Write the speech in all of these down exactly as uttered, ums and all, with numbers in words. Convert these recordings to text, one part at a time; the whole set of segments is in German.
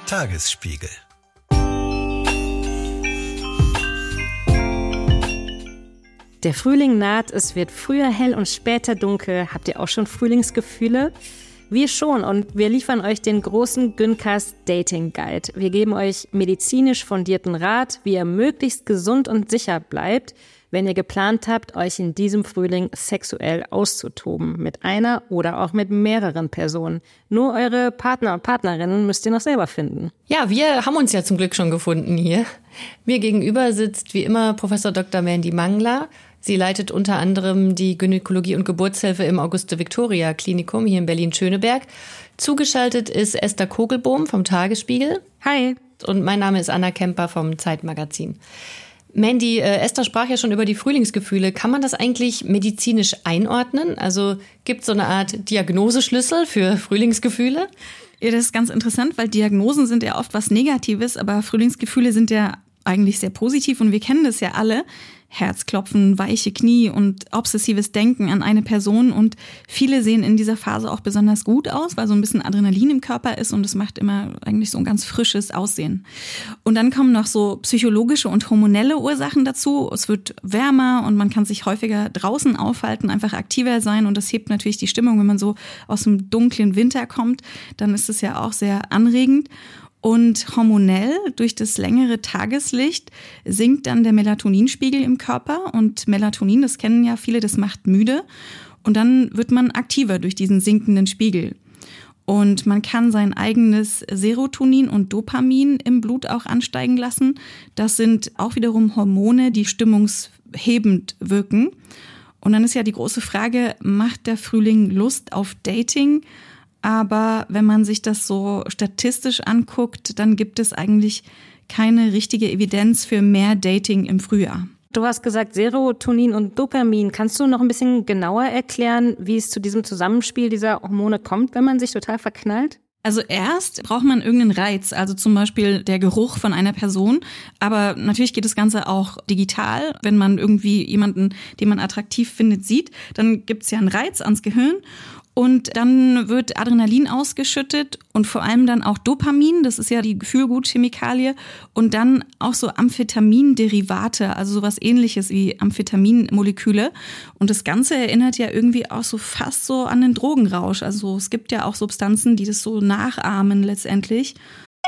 Tagesspiegel. Der Frühling naht, es wird früher hell und später dunkel. Habt ihr auch schon Frühlingsgefühle? Wir schon, und wir liefern euch den großen Gyncast Dating Guide. Wir geben euch medizinisch fundierten Rat, wie ihr möglichst gesund und sicher bleibt, wenn ihr geplant habt, euch in diesem Frühling sexuell auszutoben. Mit einer oder auch mit mehreren Personen. Nur eure Partner und Partnerinnen müsst ihr noch selber finden. Ja, wir haben uns ja zum Glück schon gefunden hier. Mir gegenüber sitzt wie immer Professor Doktor Mandy Mangler. Sie leitet unter anderem die Gynäkologie und Geburtshilfe im Auguste-Victoria-Klinikum hier in Berlin-Schöneberg. Zugeschaltet ist Esther Kogelbohm vom Tagesspiegel. Hi. Und mein Name ist Anna Kemper vom Zeitmagazin. Mandy, äh, Esther sprach ja schon über die Frühlingsgefühle. Kann man das eigentlich medizinisch einordnen? Also gibt es so eine Art Diagnoseschlüssel für Frühlingsgefühle? Ja, das ist ganz interessant, weil Diagnosen sind ja oft was Negatives, aber Frühlingsgefühle sind ja eigentlich sehr positiv und wir kennen das ja alle. Herzklopfen, weiche Knie und obsessives Denken an eine Person, und viele sehen in dieser Phase auch besonders gut aus, weil so ein bisschen Adrenalin im Körper ist und es macht immer eigentlich so ein ganz frisches Aussehen. Und dann kommen noch so psychologische und hormonelle Ursachen dazu. Es wird wärmer und man kann sich häufiger draußen aufhalten, einfach aktiver sein, und das hebt natürlich die Stimmung, wenn man so aus dem dunklen Winter kommt, dann ist es ja auch sehr anregend. Und hormonell, durch das längere Tageslicht, sinkt dann der Melatoninspiegel im Körper. Und Melatonin, das kennen ja viele, das macht müde. Und dann wird man aktiver durch diesen sinkenden Spiegel. Und man kann sein eigenes Serotonin und Dopamin im Blut auch ansteigen lassen. Das sind auch wiederum Hormone, die stimmungshebend wirken. Und dann ist ja die große Frage, macht der Frühling Lust auf Dating? Aber wenn man sich das so statistisch anguckt, dann gibt es eigentlich keine richtige Evidenz für mehr Dating im Frühjahr. Du hast gesagt Serotonin und Dopamin. Kannst du noch ein bisschen genauer erklären, wie es zu diesem Zusammenspiel dieser Hormone kommt, wenn man sich total verknallt? Also erst braucht man irgendeinen Reiz, also zum Beispiel der Geruch von einer Person. Aber natürlich geht das Ganze auch digital. Wenn man irgendwie jemanden, den man attraktiv findet, sieht, dann gibt es ja einen Reiz ans Gehirn. Und dann wird Adrenalin ausgeschüttet und vor allem dann auch Dopamin, das ist ja die Gefühlgutchemikalie, und dann auch so Amphetaminderivate, also sowas Ähnliches wie Amphetaminmoleküle. Und das Ganze erinnert ja irgendwie auch so fast so an den Drogenrausch. Also es gibt ja auch Substanzen, die das so nachahmen letztendlich.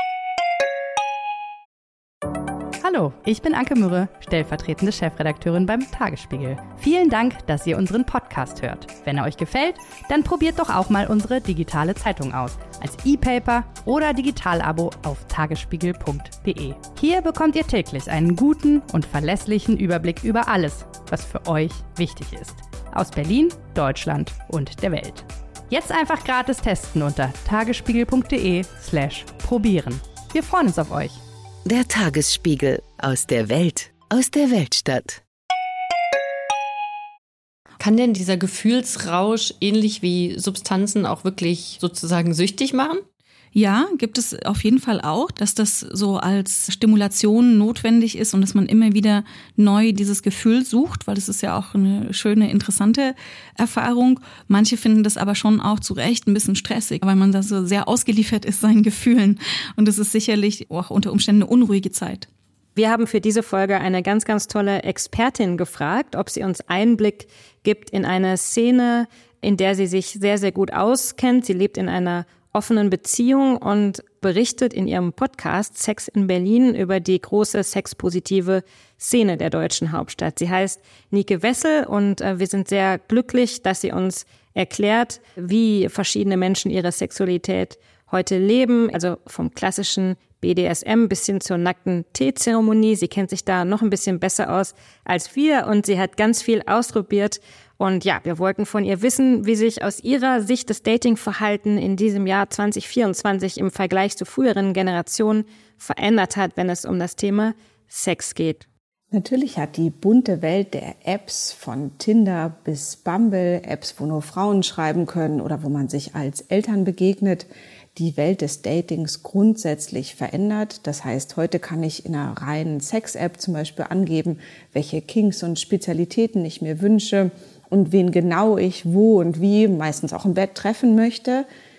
Hallo, ich bin Anke Mürre, stellvertretende Chefredakteurin beim Tagesspiegel. Vielen Dank, dass ihr unseren Podcast hört. Wenn er euch gefällt, dann probiert doch auch mal unsere digitale Zeitung aus. Als E-Paper oder Digital-Abo auf tagesspiegel punkt de. Hier bekommt ihr täglich einen guten und verlässlichen Überblick über alles, was für euch wichtig ist. Aus Berlin, Deutschland und der Welt. Jetzt einfach gratis testen unter tagesspiegel punkt de slash probieren. Wir freuen uns auf euch. Der Tagesspiegel, aus der Welt, aus der Weltstadt. Kann denn dieser Gefühlsrausch ähnlich wie Substanzen auch wirklich sozusagen süchtig machen? Ja, gibt es auf jeden Fall auch, dass das so als Stimulation notwendig ist und dass man immer wieder neu dieses Gefühl sucht, weil das ist ja auch eine schöne, interessante Erfahrung. Manche finden das aber schon auch zu Recht ein bisschen stressig, weil man da so sehr ausgeliefert ist seinen Gefühlen. Und es ist sicherlich auch unter Umständen eine unruhige Zeit. Wir haben für diese Folge eine ganz, ganz tolle Expertin gefragt, ob sie uns Einblick gibt in eine Szene, in der sie sich sehr, sehr gut auskennt. Sie lebt in einer offenen Beziehung und berichtet in ihrem Podcast Sex in Berlin über die große sexpositive Szene der deutschen Hauptstadt. Sie heißt Nike Wessel und äh, wir sind sehr glücklich, dass sie uns erklärt, wie verschiedene Menschen ihre Sexualität heute leben, also vom klassischen B D S M bis hin zur nackten Teezeremonie. Sie kennt sich da noch ein bisschen besser aus als wir und sie hat ganz viel ausprobiert. Und ja, wir wollten von ihr wissen, wie sich aus ihrer Sicht das Datingverhalten in diesem Jahr zwanzig vierundzwanzig im Vergleich zu früheren Generationen verändert hat, wenn es um das Thema Sex geht. Natürlich hat die bunte Welt der Apps von Tinder bis Bumble, Apps, wo nur Frauen schreiben können oder wo man sich als Eltern begegnet, die Welt des Datings grundsätzlich verändert. Das heißt, heute kann ich in einer reinen Sex-App zum Beispiel angeben, welche Kinks und Spezialitäten ich mir wünsche und wen genau ich wo und wie, meistens auch im Bett, treffen möchte.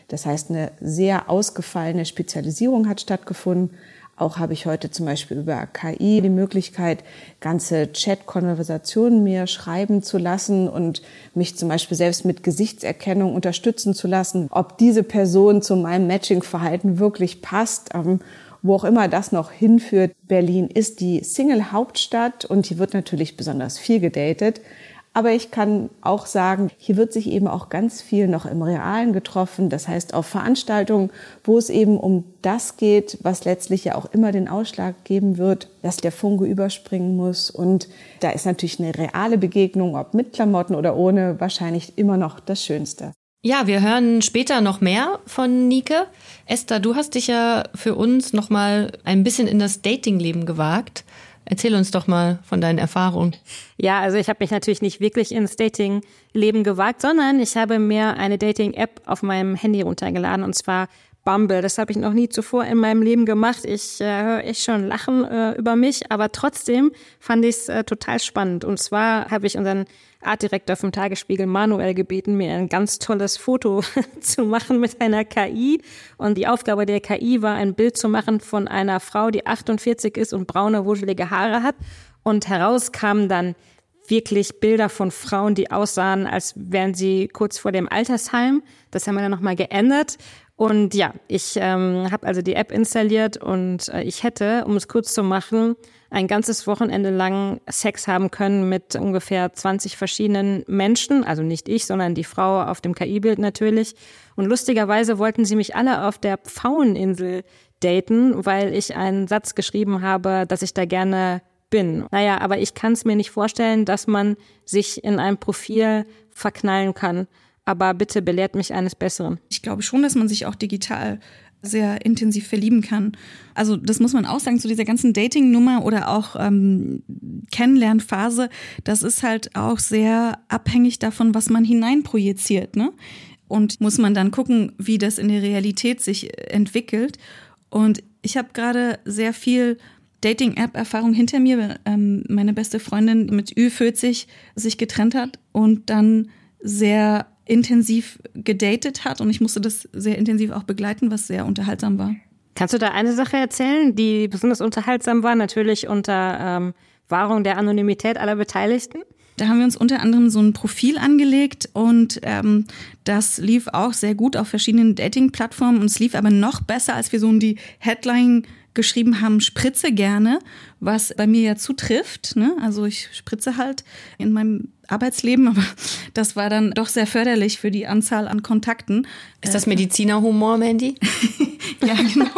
Das heißt, eine sehr ausgefallene Spezialisierung hat stattgefunden. Auch habe ich heute zum Beispiel über K I die Möglichkeit, ganze Chat-Konversationen mir schreiben zu lassen und mich zum Beispiel selbst mit Gesichtserkennung unterstützen zu lassen, ob diese Person zu meinem Matching-Verhalten wirklich passt. Ähm, wo auch immer das noch hinführt. Berlin ist die Single-Hauptstadt und hier wird natürlich besonders viel gedatet. Aber ich kann auch sagen, hier wird sich eben auch ganz viel noch im Realen getroffen. Das heißt auf Veranstaltungen, wo es eben um das geht, was letztlich ja auch immer den Ausschlag geben wird, dass der Funke überspringen muss. Und da ist natürlich eine reale Begegnung, ob mit Klamotten oder ohne, wahrscheinlich immer noch das Schönste. Ja, wir hören später noch mehr von Nike. Esther, du hast dich ja für uns noch mal ein bisschen in das Datingleben gewagt. Erzähl uns doch mal von deinen Erfahrungen. Ja, also ich habe mich natürlich nicht wirklich ins Datingleben gewagt, sondern ich habe mir eine Dating-App auf meinem Handy runtergeladen, und zwar Bumble. Das habe ich noch nie zuvor in meinem Leben gemacht. Ich äh, höre echt schon lachen äh, über mich, aber trotzdem fand ich es äh, total spannend. Und zwar habe ich unseren Artdirektor vom Tagesspiegel, Manuel, gebeten, mir ein ganz tolles Foto zu machen mit einer K I. Und die Aufgabe der K I war, ein Bild zu machen von einer Frau, die achtundvierzig ist und braune, wuschelige Haare hat. Und heraus kamen dann wirklich Bilder von Frauen, die aussahen, als wären sie kurz vor dem Altersheim. Das haben wir dann nochmal geändert. Und ja, ich ähm, habe also die App installiert und äh, ich hätte, um es kurz zu machen, ein ganzes Wochenende lang Sex haben können mit ungefähr zwanzig verschiedenen Menschen. Also nicht ich, sondern die Frau auf dem K I-Bild natürlich. Und lustigerweise wollten sie mich alle auf der Pfaueninsel daten, weil ich einen Satz geschrieben habe, dass ich da gerne bin. Naja, aber ich kann es mir nicht vorstellen, dass man sich in ein Profil verknallen kann. Aber bitte belehrt mich eines Besseren. Ich glaube schon, dass man sich auch digital sehr intensiv verlieben kann. Also das muss man auch sagen, zu dieser ganzen Dating-Nummer oder auch ähm, Kennenlernphase, das ist halt auch sehr abhängig davon, was man hineinprojiziert, ne? Und muss man dann gucken, wie das in der Realität sich entwickelt. Und ich habe gerade sehr viel Dating-App-Erfahrung hinter mir, weil ähm, meine beste Freundin mit Ü vierzig sich getrennt hat und dann sehr intensiv gedatet hat, und ich musste das sehr intensiv auch begleiten, was sehr unterhaltsam war. Kannst du da eine Sache erzählen, die besonders unterhaltsam war, natürlich unter ähm, Wahrung der Anonymität aller Beteiligten? Da haben wir uns unter anderem so ein Profil angelegt und ähm, das lief auch sehr gut auf verschiedenen Dating-Plattformen, und es lief aber noch besser, als wir so in die Headline geschrieben haben, spritze gerne, was bei mir ja zutrifft, ne? Also ich spritze halt in meinem Arbeitsleben, aber das war dann doch sehr förderlich für die Anzahl an Kontakten. Ist das Medizinerhumor, Mandy? Ja, genau.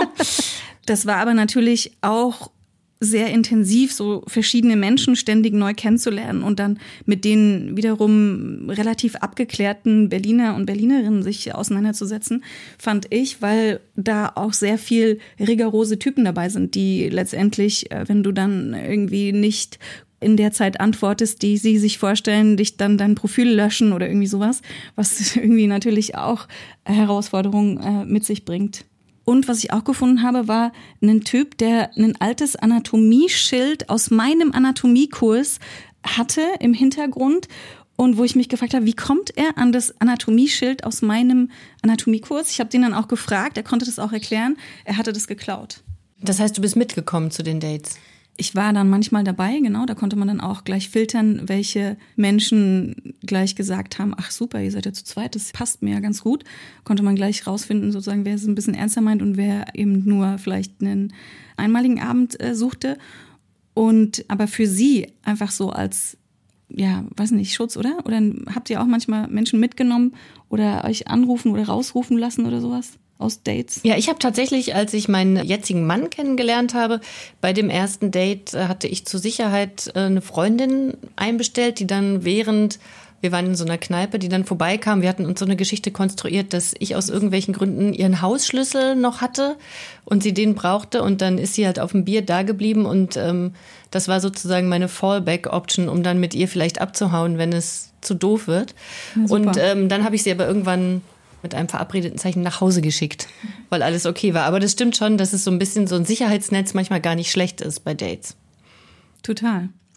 Das war aber natürlich auch sehr intensiv, so verschiedene Menschen ständig neu kennenzulernen und dann mit denen wiederum relativ abgeklärten Berliner und Berlinerinnen sich auseinanderzusetzen, fand ich, weil da auch sehr viel rigorose Typen dabei sind, die letztendlich, wenn du dann irgendwie nicht in der Zeit antwortest, die sie sich vorstellen, dich dann dein Profil löschen oder irgendwie sowas, was irgendwie natürlich auch Herausforderungen äh, mit sich bringt. Und was ich auch gefunden habe, war ein Typ, der ein altes Anatomieschild aus meinem Anatomiekurs hatte im Hintergrund und wo ich mich gefragt habe, wie kommt er an das Anatomieschild aus meinem Anatomiekurs? Ich habe den dann auch gefragt, er konnte das auch erklären, er hatte das geklaut. Das heißt, du bist mitgekommen zu den Dates? Ich war dann manchmal dabei, genau, da konnte man dann auch gleich filtern, welche Menschen gleich gesagt haben, ach super, ihr seid ja zu zweit, das passt mir ja ganz gut. Konnte man gleich rausfinden, sozusagen, wer es ein bisschen ernster meint und wer eben nur vielleicht einen einmaligen Abend äh, suchte. Und aber für sie einfach so als, ja, weiß nicht, Schutz, oder? Oder habt ihr auch manchmal Menschen mitgenommen oder euch anrufen oder rausrufen lassen oder sowas? Aus Dates? Ja, ich habe tatsächlich, als ich meinen jetzigen Mann kennengelernt habe, bei dem ersten Date hatte ich zur Sicherheit eine Freundin einbestellt, die dann während, wir waren in so einer Kneipe, die dann vorbeikam, wir hatten uns so eine Geschichte konstruiert, dass ich aus irgendwelchen Gründen ihren Hausschlüssel noch hatte und sie den brauchte, und dann ist sie halt auf dem Bier da geblieben, und ähm, das war sozusagen meine Fallback-Option, um dann mit ihr vielleicht abzuhauen, wenn es zu doof wird. Ja, und ähm, dann habe ich sie aber irgendwann mit einem verabredeten Zeichen nach Hause geschickt, weil alles okay war. Aber das stimmt schon, dass es so ein bisschen so ein Sicherheitsnetz manchmal gar nicht schlecht ist bei Dates. Total.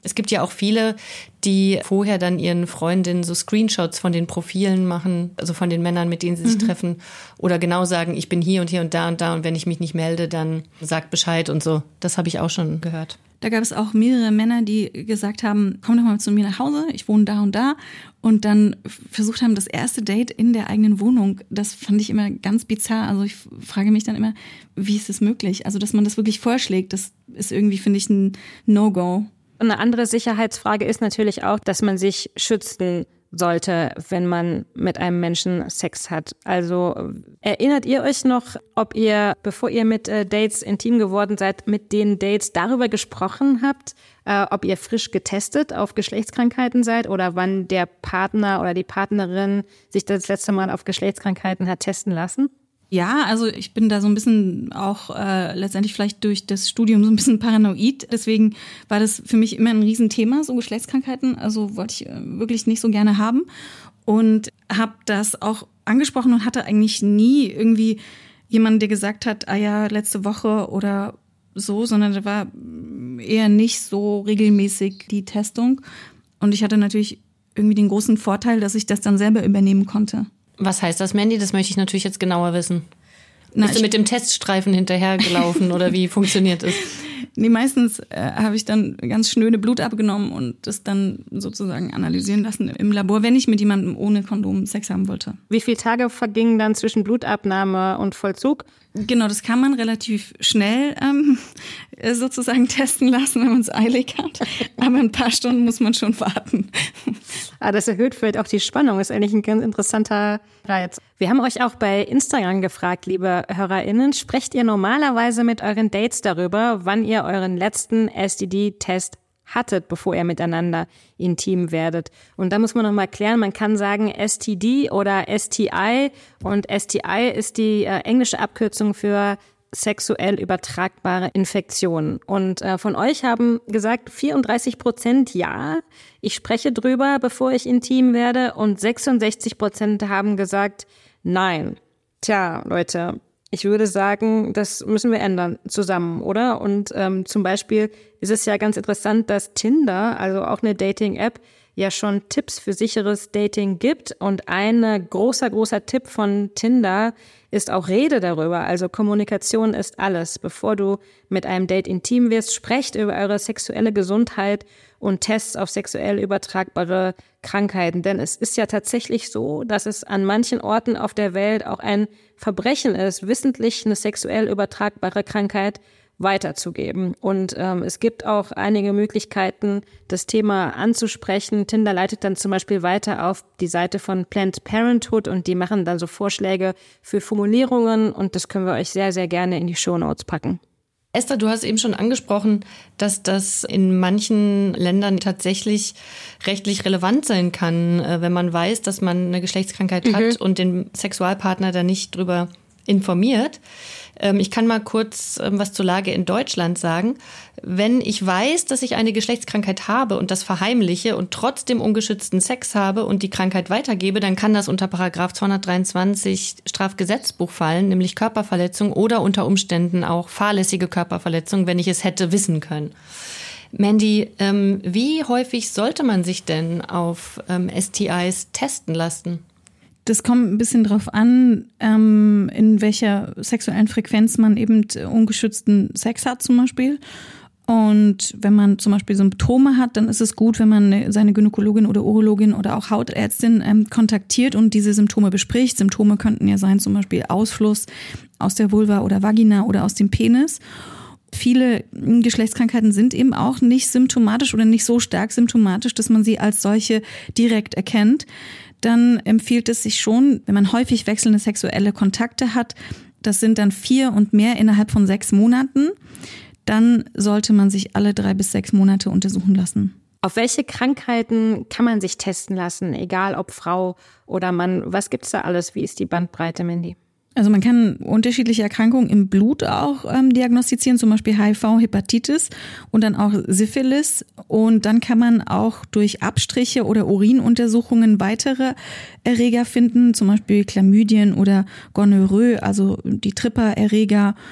Es gibt ja auch viele, die vorher dann ihren Freundinnen so Screenshots von den Profilen machen, also von den Männern, mit denen sie sich mhm. treffen. Oder genau sagen, ich bin hier und hier und da und da und wenn ich mich nicht melde, dann sagt Bescheid und so. Das habe ich auch schon gehört. Da gab es auch mehrere Männer, die gesagt haben, komm doch mal zu mir nach Hause, ich wohne da und da. Und dann versucht haben, das erste Date in der eigenen Wohnung. Das fand ich immer ganz bizarr. Also ich frage mich dann immer, wie ist das möglich? Also dass man das wirklich vorschlägt, das ist irgendwie, finde ich, ein No-Go. Eine andere Sicherheitsfrage ist natürlich auch, dass man sich schützen sollte, wenn man mit einem Menschen Sex hat. Also erinnert ihr euch noch, ob ihr, bevor ihr mit äh, Dates intim geworden seid, mit den Dates darüber gesprochen habt, äh, ob ihr frisch getestet auf Geschlechtskrankheiten seid oder wann der Partner oder die Partnerin sich das letzte Mal auf Geschlechtskrankheiten hat testen lassen? Ja, also ich bin da so ein bisschen auch äh, letztendlich vielleicht durch das Studium so ein bisschen paranoid. Deswegen war das für mich immer ein Riesenthema, so Geschlechtskrankheiten. Also wollte ich äh, wirklich nicht so gerne haben. Und habe das auch angesprochen und hatte eigentlich nie irgendwie jemanden, der gesagt hat, ah ja, letzte Woche oder so, sondern da war eher nicht so regelmäßig die Testung. Und ich hatte natürlich irgendwie den großen Vorteil, dass ich das dann selber übernehmen konnte. Was heißt das, Mandy? Das möchte ich natürlich jetzt genauer wissen. Na, Bist du mit dem Teststreifen hinterhergelaufen oder wie funktioniert es? Nee, meistens äh, habe ich dann ganz schnöde Blut abgenommen und das dann sozusagen analysieren lassen im Labor, wenn ich mit jemandem ohne Kondom Sex haben wollte. Wie viele Tage vergingen dann zwischen Blutabnahme und Vollzug? Genau, das kann man relativ schnell ähm, sozusagen testen lassen, wenn man es eilig hat. Aber ein paar Stunden muss man schon warten. Ah, das erhöht vielleicht auch die Spannung. Ist eigentlich ein ganz interessanter Reiz. Wir haben euch auch bei Instagram gefragt, liebe HörerInnen, sprecht ihr normalerweise mit euren Dates darüber, wann ihr euren letzten S T D-Test hattet, bevor ihr miteinander intim werdet. Und da muss man nochmal klären, man kann sagen S T D oder S T I und S T I ist die äh, englische Abkürzung für sexuell übertragbare Infektionen. Und äh, von euch haben gesagt vierunddreißig Prozent ja, ich spreche drüber, bevor ich intim werde, und sechsundsechzig Prozent haben gesagt nein. Tja, Leute, ich würde sagen, das müssen wir ändern zusammen, oder? Und ähm, zum Beispiel ist es ja ganz interessant, dass Tinder, also auch eine Dating-App, ja schon Tipps für sicheres Dating gibt. Und ein großer, großer Tipp von Tinder ist auch Rede darüber. Also Kommunikation ist alles. Bevor du mit einem Date intim wirst, sprecht über eure sexuelle Gesundheit und Tests auf sexuell übertragbare Krankheiten. Denn es ist ja tatsächlich so, dass es an manchen Orten auf der Welt auch ein Verbrechen ist, wissentlich eine sexuell übertragbare Krankheit weiterzugeben. Und ähm, es gibt auch einige Möglichkeiten, das Thema anzusprechen. Tinder leitet dann zum Beispiel weiter auf die Seite von Planned Parenthood und die machen dann so Vorschläge für Formulierungen und das können wir euch sehr, sehr gerne in die Shownotes packen. Esther, du hast eben schon angesprochen, dass das in manchen Ländern tatsächlich rechtlich relevant sein kann, wenn man weiß, dass man eine Geschlechtskrankheit mhm. hat und den Sexualpartner da nicht drüber informiert. Ich kann mal kurz was zur Lage in Deutschland sagen. Wenn ich weiß, dass ich eine Geschlechtskrankheit habe und das verheimliche und trotzdem ungeschützten Sex habe und die Krankheit weitergebe, dann kann das unter Paragraph zweihundertdreiundzwanzig Strafgesetzbuch fallen, nämlich Körperverletzung oder unter Umständen auch fahrlässige Körperverletzung, wenn ich es hätte wissen können. Mandy, ähm, wie häufig sollte man sich denn auf ähm, S T Is testen lassen? Das kommt ein bisschen drauf an, ähm, in welcher sexuellen Frequenz man eben ungeschützten Sex hat zum Beispiel. Und wenn man zum Beispiel Symptome hat, dann ist es gut, wenn man seine Gynäkologin oder Urologin oder auch Hautärztin ähm, kontaktiert und diese Symptome bespricht. Symptome könnten ja sein, zum Beispiel Ausfluss aus der Vulva oder Vagina oder aus dem Penis. Viele Geschlechtskrankheiten sind eben auch nicht symptomatisch oder nicht so stark symptomatisch, dass man sie als solche direkt erkennt. Dann empfiehlt es sich schon, wenn man häufig wechselnde sexuelle Kontakte hat, das sind dann vier und mehr innerhalb von sechs Monaten, dann sollte man sich alle drei bis sechs Monate untersuchen lassen. Auf welche Krankheiten kann man sich testen lassen, egal ob Frau oder Mann? Was gibt's da alles? Wie ist die Bandbreite, Mandy? Also man kann unterschiedliche Erkrankungen im Blut auch ähm, diagnostizieren, zum Beispiel H I V, Hepatitis und dann auch Syphilis. Und dann kann man auch durch Abstriche oder Urinuntersuchungen weitere Erreger finden, zum Beispiel Chlamydien oder Gonorrhoe, also die Tripper-Erreger.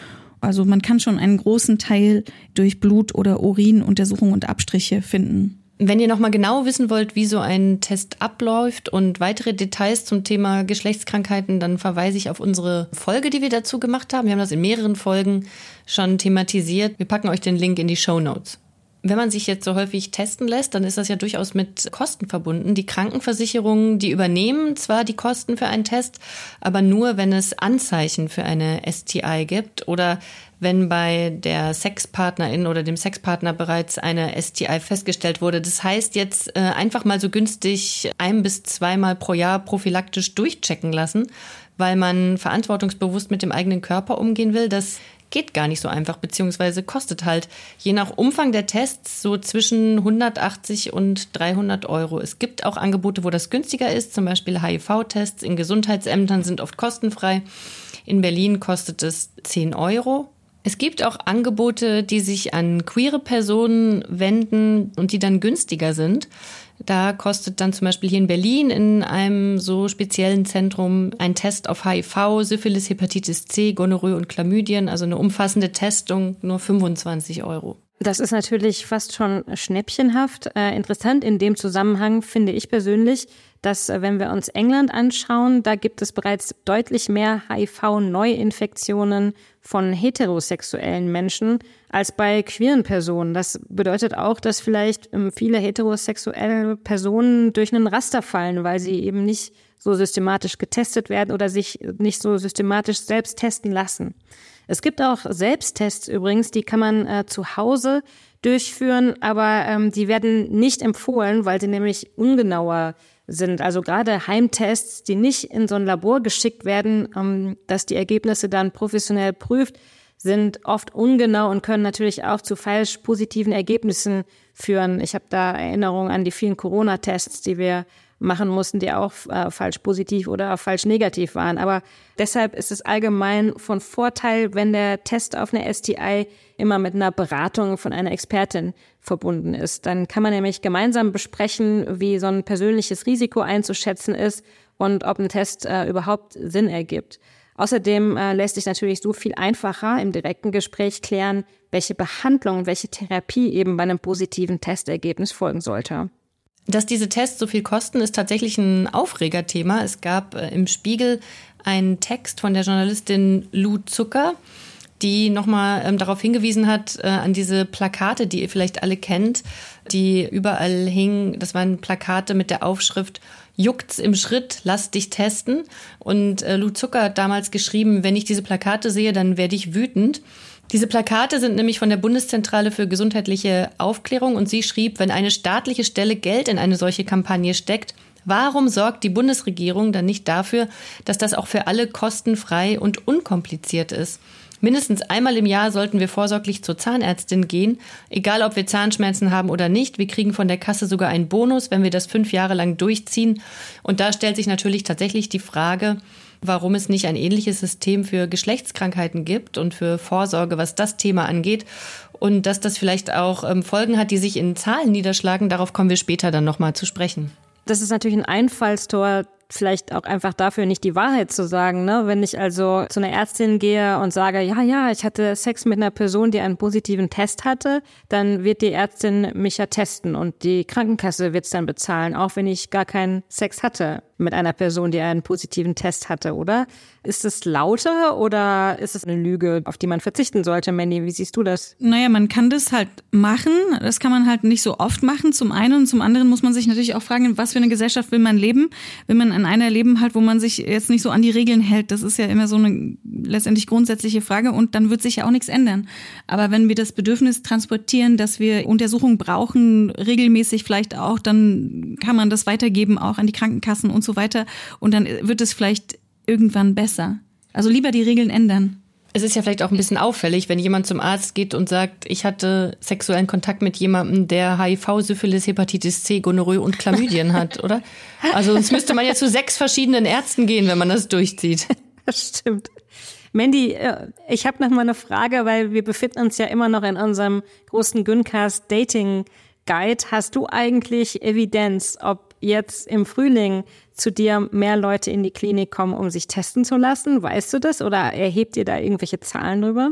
Also man kann schon einen großen Teil durch Blut- oder Urinuntersuchungen und Abstriche finden. Wenn ihr nochmal genau wissen wollt, wie so ein Test abläuft und weitere Details zum Thema Geschlechtskrankheiten, dann verweise ich auf unsere Folge, die wir dazu gemacht haben. Wir haben das in mehreren Folgen schon thematisiert. Wir packen euch den Link in die Shownotes. Wenn man sich jetzt so häufig testen lässt, dann ist das ja durchaus mit Kosten verbunden. Die Krankenversicherungen, die übernehmen zwar die Kosten für einen Test, aber nur, wenn es Anzeichen für eine S T I gibt oder wenn bei der Sexpartnerin oder dem Sexpartner bereits eine S T I festgestellt wurde. Das heißt jetzt äh, einfach mal so günstig ein- bis zweimal pro Jahr prophylaktisch durchchecken lassen, weil man verantwortungsbewusst mit dem eigenen Körper umgehen will. Das geht gar nicht so einfach, beziehungsweise kostet halt je nach Umfang der Tests so zwischen hundertachtzig und dreihundert Euro. Es gibt auch Angebote, wo das günstiger ist, zum Beispiel H I V-Tests in Gesundheitsämtern sind oft kostenfrei. In Berlin kostet es zehn Euro. Es gibt auch Angebote, die sich an queere Personen wenden und die dann günstiger sind. Da kostet dann zum Beispiel hier in Berlin in einem so speziellen Zentrum ein Test auf H I V, Syphilis, Hepatitis C, Gonorrhoe und Chlamydien, also eine umfassende Testung, nur fünfundzwanzig Euro. Das ist natürlich fast schon schnäppchenhaft. Äh, interessant in dem Zusammenhang finde ich persönlich, dass äh, wenn wir uns England anschauen, da gibt es bereits deutlich mehr H I V-Neuinfektionen von heterosexuellen Menschen als bei queeren Personen. Das bedeutet auch, dass vielleicht ähm, viele heterosexuelle Personen durch einen Raster fallen, weil sie eben nicht so systematisch getestet werden oder sich nicht so systematisch selbst testen lassen. Es gibt auch Selbsttests übrigens, die kann man äh, zu Hause durchführen, aber ähm, die werden nicht empfohlen, weil sie nämlich ungenauer sind. Also gerade Heimtests, die nicht in so ein Labor geschickt werden, ähm, dass die Ergebnisse dann professionell prüft, sind oft ungenau und können natürlich auch zu falsch positiven Ergebnissen führen. Ich habe da Erinnerungen an die vielen Corona-Tests, die wir machen mussten, die auch äh, falsch positiv oder falsch negativ waren. Aber deshalb ist es allgemein von Vorteil, wenn der Test auf eine S T I immer mit einer Beratung von einer Expertin verbunden ist. Dann kann man nämlich gemeinsam besprechen, wie so ein persönliches Risiko einzuschätzen ist und ob ein Test äh, überhaupt Sinn ergibt. Außerdem äh, lässt sich natürlich so viel einfacher im direkten Gespräch klären, welche Behandlung, welche Therapie eben bei einem positiven Testergebnis folgen sollte. Dass diese Tests so viel kosten, ist tatsächlich ein Aufregerthema. Es gab äh, im Spiegel einen Text von der Journalistin Lou Zucker, die nochmal ähm, darauf hingewiesen hat, äh, an diese Plakate, die ihr vielleicht alle kennt, die überall hingen. Das waren Plakate mit der Aufschrift "Juckt's im Schritt, lass dich testen". Und äh, Lou Zucker hat damals geschrieben, wenn ich diese Plakate sehe, dann werde ich wütend. Diese Plakate sind nämlich von der Bundeszentrale für gesundheitliche Aufklärung und sie schrieb, wenn eine staatliche Stelle Geld in eine solche Kampagne steckt, warum sorgt die Bundesregierung dann nicht dafür, dass das auch für alle kostenfrei und unkompliziert ist? Mindestens einmal im Jahr sollten wir vorsorglich zur Zahnärztin gehen, egal ob wir Zahnschmerzen haben oder nicht. Wir kriegen von der Kasse sogar einen Bonus, wenn wir das fünf Jahre lang durchziehen. Und da stellt sich natürlich tatsächlich die Frage, warum es nicht ein ähnliches System für Geschlechtskrankheiten gibt und für Vorsorge, was das Thema angeht. Und dass das vielleicht auch ähm, Folgen hat, die sich in Zahlen niederschlagen. Darauf kommen wir später dann nochmal zu sprechen. Das ist natürlich ein Einfallstor, vielleicht auch einfach dafür nicht die Wahrheit zu sagen, ne? Wenn ich also zu einer Ärztin gehe und sage, ja, ja, ich hatte Sex mit einer Person, die einen positiven Test hatte, dann wird die Ärztin mich ja testen und die Krankenkasse wird es dann bezahlen, auch wenn ich gar keinen Sex hatte mit einer Person, die einen positiven Test hatte, oder? Ist es lauter oder ist es eine Lüge, auf die man verzichten sollte, Mandy? Wie siehst du das? Naja, man kann das halt machen. Das kann man halt nicht so oft machen, zum einen. Und zum anderen muss man sich natürlich auch fragen, was für eine Gesellschaft will man leben? Will man in einer leben halt, wo man sich jetzt nicht so an die Regeln hält? Das ist ja immer so eine letztendlich grundsätzliche Frage und dann wird sich ja auch nichts ändern. Aber wenn wir das Bedürfnis transportieren, dass wir Untersuchungen brauchen, regelmäßig vielleicht auch, dann kann man das weitergeben, auch an die Krankenkassen und so weiter. Und dann wird es vielleicht irgendwann besser. Also lieber die Regeln ändern. Es ist ja vielleicht auch ein bisschen auffällig, wenn jemand zum Arzt geht und sagt, ich hatte sexuellen Kontakt mit jemandem, der H I V, Syphilis, Hepatitis C, Gonorrhoe und Chlamydien hat, oder? Also sonst müsste man ja zu sechs verschiedenen Ärzten gehen, wenn man das durchzieht. Das stimmt. Mandy, ich habe noch mal eine Frage, weil wir befinden uns ja immer noch in unserem großen Gyncast Dating Guide. Hast du eigentlich Evidenz, ob jetzt im Frühling zu dir mehr Leute in die Klinik kommen, um sich testen zu lassen? Weißt du das oder erhebt ihr da irgendwelche Zahlen drüber?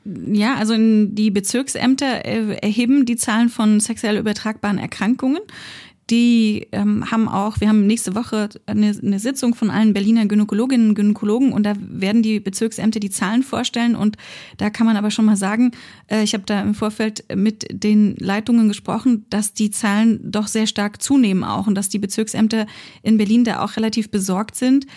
Ja, also in die Bezirksämter erheben die Zahlen von sexuell übertragbaren Erkrankungen. Die ähm, haben auch, wir haben nächste Woche eine, eine Sitzung von allen Berliner Gynäkologinnen und Gynäkologen und da werden die Bezirksämter die Zahlen vorstellen und da kann man aber schon mal sagen, äh, ich habe da im Vorfeld mit den Leitungen gesprochen, dass die Zahlen doch sehr stark zunehmen auch und dass die Bezirksämter in Berlin da auch relativ besorgt sind.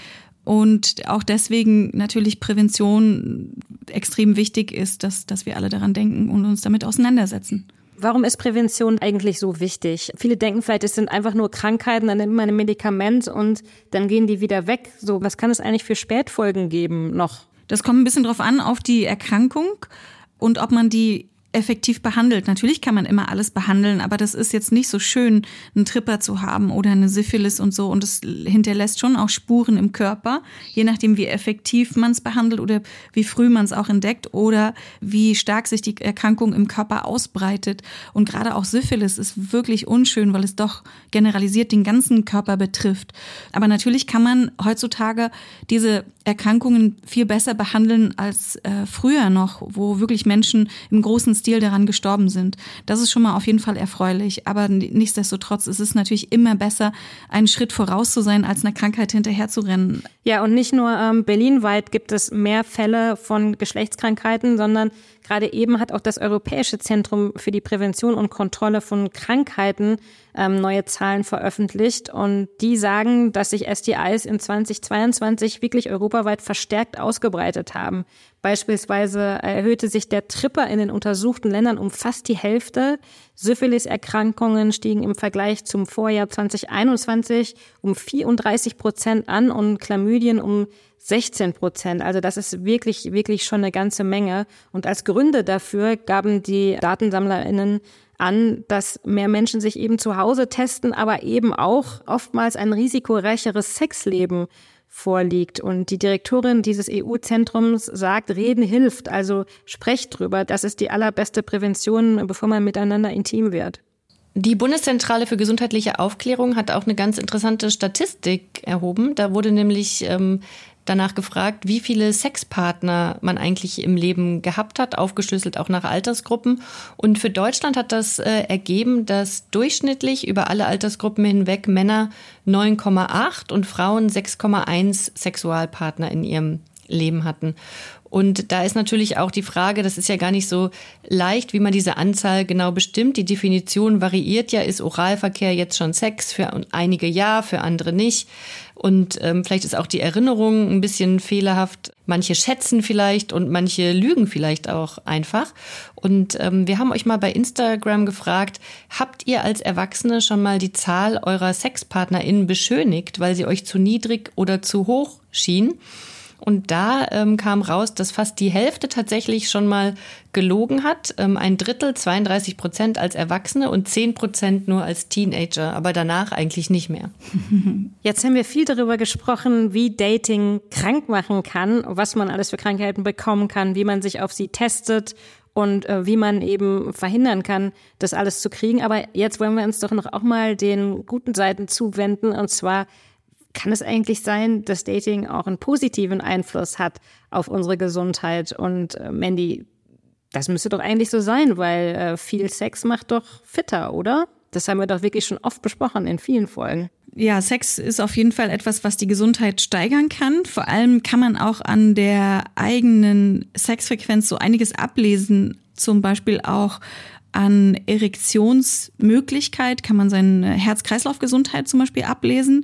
Und auch deswegen natürlich Prävention extrem wichtig ist, dass, dass wir alle daran denken und uns damit auseinandersetzen. Warum ist Prävention eigentlich so wichtig? Viele denken vielleicht, es sind einfach nur Krankheiten, dann nimmt man ein Medikament und dann gehen die wieder weg. So, was kann es eigentlich für Spätfolgen geben noch? Das kommt ein bisschen drauf an, auf die Erkrankung und ob man die effektiv behandelt. Natürlich kann man immer alles behandeln, aber das ist jetzt nicht so schön, einen Tripper zu haben oder eine Syphilis und so. Und es hinterlässt schon auch Spuren im Körper, je nachdem, wie effektiv man es behandelt oder wie früh man es auch entdeckt oder wie stark sich die Erkrankung im Körper ausbreitet. Und gerade auch Syphilis ist wirklich unschön, weil es doch generalisiert den ganzen Körper betrifft. Aber natürlich kann man heutzutage diese Erkrankungen viel besser behandeln als äh, früher noch, wo wirklich Menschen im großen Stil daran gestorben sind. Das ist schon mal auf jeden Fall erfreulich. Aber nichtsdestotrotz ist es natürlich immer besser, einen Schritt voraus zu sein, als einer Krankheit hinterher zu rennen. Ja, und nicht nur ähm, berlinweit gibt es mehr Fälle von Geschlechtskrankheiten, sondern gerade eben hat auch das Europäische Zentrum für die Prävention und Kontrolle von Krankheiten ähm, neue Zahlen veröffentlicht. Und die sagen, dass sich S T Is in zweitausendzweiundzwanzig wirklich europaweit verstärkt ausgebreitet haben. Beispielsweise erhöhte sich der Tripper in den untersuchten Ländern um fast die Hälfte. Syphilis-Erkrankungen stiegen im Vergleich zum Vorjahr zweitausendeinundzwanzig um vierunddreißig Prozent an und Chlamydien um sechzehn Prozent. Also das ist wirklich, wirklich schon eine ganze Menge. Und als Gründe dafür gaben die DatensammlerInnen an, dass mehr Menschen sich eben zu Hause testen, aber eben auch oftmals ein risikoreicheres Sexleben vorliegt. Und die Direktorin dieses E U-Zentrums sagt, Reden hilft, also sprecht drüber. Das ist die allerbeste Prävention, bevor man miteinander intim wird. Die Bundeszentrale für gesundheitliche Aufklärung hat auch eine ganz interessante Statistik erhoben. Da wurde nämlich ähm, danach gefragt, wie viele Sexpartner man eigentlich im Leben gehabt hat, aufgeschlüsselt auch nach Altersgruppen. Und für Deutschland hat das äh, ergeben, dass durchschnittlich über alle Altersgruppen hinweg Männer neun Komma acht und Frauen sechs Komma eins Sexualpartner in ihrem Leben hatten. Und da ist natürlich auch die Frage, das ist ja gar nicht so leicht, wie man diese Anzahl genau bestimmt. Die Definition variiert ja, ist Oralverkehr jetzt schon Sex? Für einige ja, für andere nicht. Und ähm, vielleicht ist auch die Erinnerung ein bisschen fehlerhaft. Manche schätzen vielleicht und manche lügen vielleicht auch einfach. Und ähm, wir haben euch mal bei Instagram gefragt, habt ihr als Erwachsene schon mal die Zahl eurer SexpartnerInnen beschönigt, weil sie euch zu niedrig oder zu hoch schien? Und da ähm, kam raus, dass fast die Hälfte tatsächlich schon mal gelogen hat. Ähm, ein Drittel, zweiunddreißig Prozent als Erwachsene und zehn Prozent nur als Teenager, aber danach eigentlich nicht mehr. Jetzt haben wir viel darüber gesprochen, wie Dating krank machen kann, was man alles für Krankheiten bekommen kann, wie man sich auf sie testet und äh, wie man eben verhindern kann, das alles zu kriegen. Aber jetzt wollen wir uns doch noch auch mal den guten Seiten zuwenden, und zwar kann es eigentlich sein, dass Dating auch einen positiven Einfluss hat auf unsere Gesundheit? Und äh, Mandy, das müsste doch eigentlich so sein, weil äh, viel Sex macht doch fitter, oder? Das haben wir doch wirklich schon oft besprochen in vielen Folgen. Ja, Sex ist auf jeden Fall etwas, was die Gesundheit steigern kann. Vor allem kann man auch an der eigenen Sexfrequenz so einiges ablesen, zum Beispiel auch an Erektionsmöglichkeit kann man seine Herz-Kreislauf-Gesundheit zum Beispiel ablesen.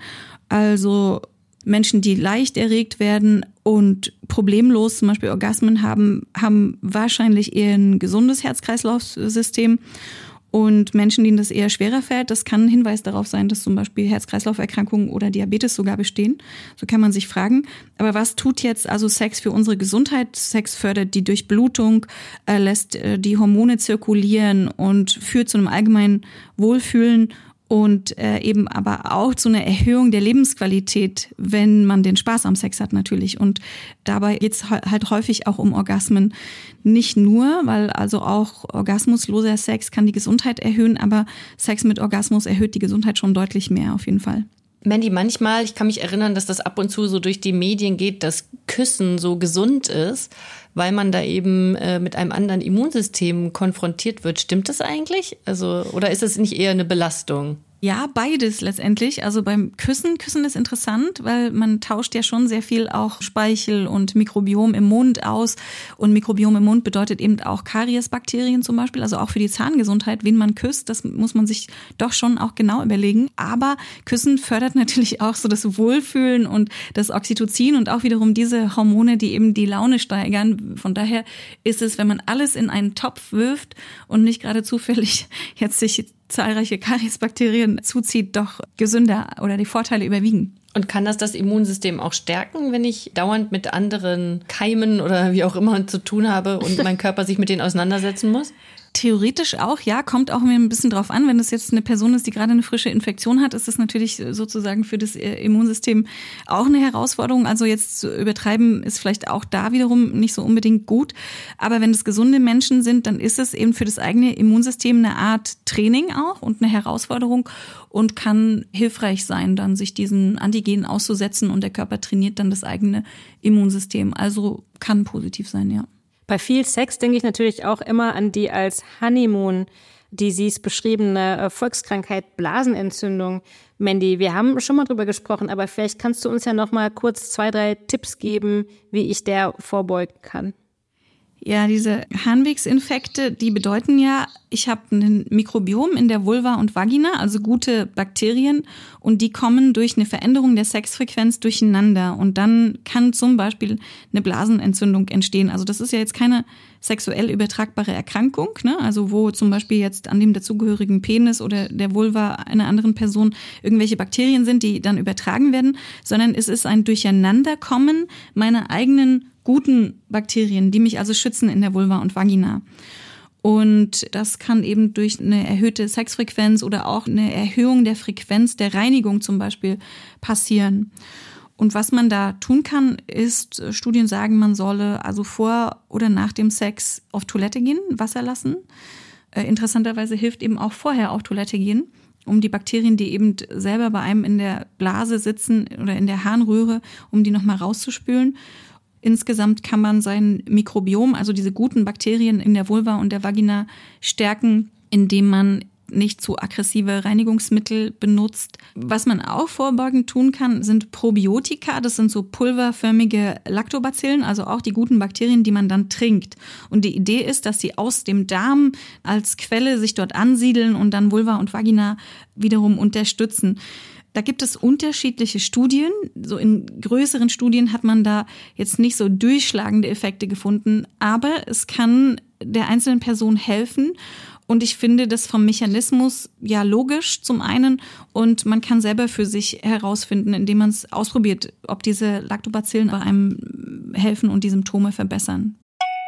Also Menschen, die leicht erregt werden und problemlos zum Beispiel Orgasmen haben, haben wahrscheinlich eher ein gesundes Herz-Kreislauf-System. Und Menschen, denen das eher schwerer fällt, das kann ein Hinweis darauf sein, dass zum Beispiel Herz-Kreislauf-Erkrankungen oder Diabetes sogar bestehen. So kann man sich fragen. Aber was tut jetzt also Sex für unsere Gesundheit? Sex fördert die Durchblutung, äh, lässt äh, die Hormone zirkulieren und führt zu einem allgemeinen Wohlfühlen und äh, eben aber auch zu einer Erhöhung der Lebensqualität, wenn man den Spaß am Sex hat natürlich. Und dabei geht es halt häufig auch um Orgasmen. Nicht nur, weil also auch orgasmusloser Sex kann die Gesundheit erhöhen, aber Sex mit Orgasmus erhöht die Gesundheit schon deutlich mehr auf jeden Fall. Mandy, manchmal, ich kann mich erinnern, dass das ab und zu so durch die Medien geht, dass Küssen so gesund ist, weil man da eben äh, mit einem anderen Immunsystem konfrontiert wird. Stimmt das eigentlich? Also, oder ist es nicht eher eine Belastung? Ja, beides letztendlich. Also beim Küssen, Küssen ist interessant, weil man tauscht ja schon sehr viel auch Speichel und Mikrobiom im Mund aus. Und Mikrobiom im Mund bedeutet eben auch Kariesbakterien zum Beispiel, also auch für die Zahngesundheit, wen man küsst. Das muss man sich doch schon auch genau überlegen. Aber Küssen fördert natürlich auch so das Wohlfühlen und das Oxytocin und auch wiederum diese Hormone, die eben die Laune steigern. Von daher ist es, wenn man alles in einen Topf wirft und nicht gerade zufällig jetzt sich zahlreiche Kariesbakterien zuzieht, doch gesünder oder die Vorteile überwiegen. Und kann das das Immunsystem auch stärken, wenn ich dauernd mit anderen Keimen oder wie auch immer zu tun habe und mein Körper sich mit denen auseinandersetzen muss? Theoretisch auch, ja, kommt auch mir ein bisschen drauf an. Wenn das jetzt eine Person ist, die gerade eine frische Infektion hat, ist das natürlich sozusagen für das Immunsystem auch eine Herausforderung. Also jetzt zu übertreiben ist vielleicht auch da wiederum nicht so unbedingt gut. Aber wenn es gesunde Menschen sind, dann ist es eben für das eigene Immunsystem eine Art Training auch und eine Herausforderung und kann hilfreich sein, dann sich diesen Antigenen auszusetzen und der Körper trainiert dann das eigene Immunsystem. Also kann positiv sein, ja. Bei viel Sex denke ich natürlich auch immer an die als Honeymoon Disease beschriebene Volkskrankheit Blasenentzündung. Mandy, wir haben schon mal drüber gesprochen, aber vielleicht kannst du uns ja noch mal kurz zwei, drei Tipps geben, wie ich der vorbeugen kann. Ja, diese Harnwegsinfekte, die bedeuten ja, ich habe ein Mikrobiom in der Vulva und Vagina, also gute Bakterien, und die kommen durch eine Veränderung der Sexfrequenz durcheinander. Und dann kann zum Beispiel eine Blasenentzündung entstehen. Also das ist ja jetzt keine sexuell übertragbare Erkrankung, ne? Also wo zum Beispiel jetzt an dem dazugehörigen Penis oder der Vulva einer anderen Person irgendwelche Bakterien sind, die dann übertragen werden, sondern es ist ein Durcheinanderkommen meiner eigenen guten Bakterien, die mich also schützen in der Vulva und Vagina. Und das kann eben durch eine erhöhte Sexfrequenz oder auch eine Erhöhung der Frequenz der Reinigung zum Beispiel passieren. Und was man da tun kann, ist, Studien sagen, man solle also vor oder nach dem Sex auf Toilette gehen, Wasser lassen. Äh, interessanterweise hilft eben auch vorher auf Toilette gehen, um die Bakterien, die eben selber bei einem in der Blase sitzen oder in der Harnröhre, um die nochmal rauszuspülen. Insgesamt kann man sein Mikrobiom, also diese guten Bakterien in der Vulva und der Vagina, stärken, indem man nicht zu aggressive Reinigungsmittel benutzt. Was man auch vorbeugend tun kann, sind Probiotika. Das sind so pulverförmige Lactobacillen, also auch die guten Bakterien, die man dann trinkt. Und die Idee ist, dass sie aus dem Darm als Quelle sich dort ansiedeln und dann Vulva und Vagina wiederum unterstützen. Da gibt es unterschiedliche Studien. So in größeren Studien hat man da jetzt nicht so durchschlagende Effekte gefunden, aber es kann der einzelnen Person helfen. Und ich finde das vom Mechanismus ja logisch zum einen und man kann selber für sich herausfinden, indem man es ausprobiert, ob diese Lactobacillen bei einem helfen und die Symptome verbessern.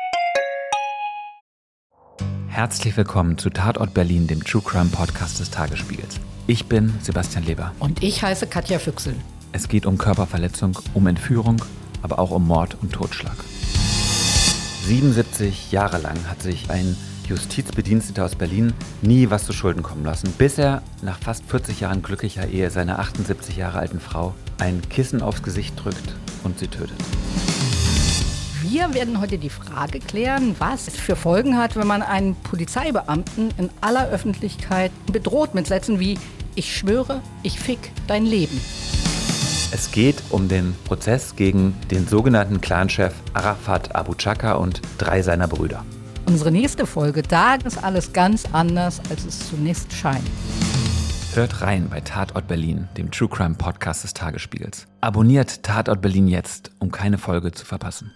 Herzlich willkommen zu Tatort Berlin, dem True Crime Podcast des Tagesspiegels. Ich bin Sebastian Leber. Und ich heiße Katja Füchsel. Es geht um Körperverletzung, um Entführung, aber auch um Mord und Totschlag. siebenundsiebzig Jahre lang hat sich ein Justizbediensteter aus Berlin nie was zu Schulden kommen lassen, bis er nach fast vierzig Jahren glücklicher Ehe seiner achtundsiebzig Jahre alten Frau ein Kissen aufs Gesicht drückt und sie tötet. Wir werden heute die Frage klären, was es für Folgen hat, wenn man einen Polizeibeamten in aller Öffentlichkeit bedroht mit Sätzen wie „Ich schwöre, ich fick dein Leben". Es geht um den Prozess gegen den sogenannten Clanchef Arafat Abu Chaka und drei seiner Brüder. Unsere nächste Folge, da ist alles ganz anders, als es zunächst scheint. Hört rein bei Tatort Berlin, dem True Crime Podcast des Tagesspiegels. Abonniert Tatort Berlin jetzt, um keine Folge zu verpassen.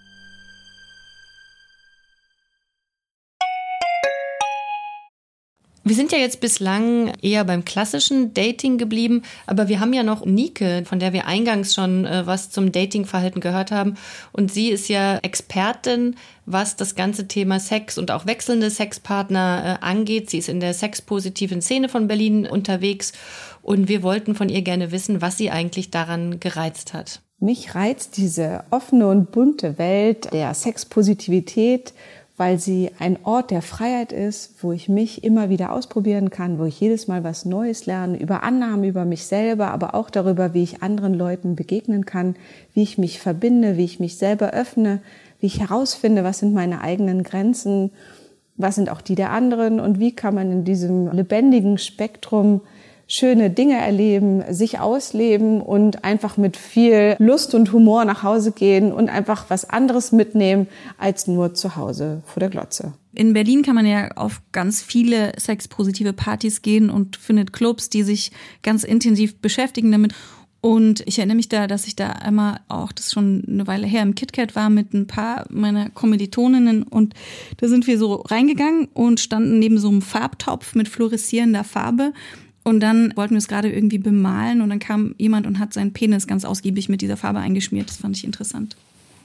Wir sind ja jetzt bislang eher beim klassischen Dating geblieben, aber wir haben ja noch Nike, von der wir eingangs schon äh, was zum Datingverhalten gehört haben. Und sie ist ja Expertin, was das ganze Thema Sex und auch wechselnde Sexpartner äh, angeht. Sie ist in der sexpositiven Szene von Berlin unterwegs und wir wollten von ihr gerne wissen, was sie eigentlich daran gereizt hat. Mich reizt diese offene und bunte Welt der Sexpositivität, weil sie ein Ort der Freiheit ist, wo ich mich immer wieder ausprobieren kann, wo ich jedes Mal was Neues lerne, über Annahmen, über mich selber, aber auch darüber, wie ich anderen Leuten begegnen kann, wie ich mich verbinde, wie ich mich selber öffne, wie ich herausfinde, was sind meine eigenen Grenzen, was sind auch die der anderen und wie kann man in diesem lebendigen Spektrum schöne Dinge erleben, sich ausleben und einfach mit viel Lust und Humor nach Hause gehen und einfach was anderes mitnehmen als nur zu Hause vor der Glotze. In Berlin kann man ja auf ganz viele sexpositive Partys gehen und findet Clubs, die sich ganz intensiv beschäftigen damit. Und ich erinnere mich da, dass ich da einmal auch, das ist schon eine Weile her, im KitKat war mit ein paar meiner Kommilitoninnen und da sind wir so reingegangen und standen neben so einem Farbtopf mit fluoreszierender Farbe. Und dann wollten wir es gerade irgendwie bemalen und dann kam jemand und hat seinen Penis ganz ausgiebig mit dieser Farbe eingeschmiert. Das fand ich interessant.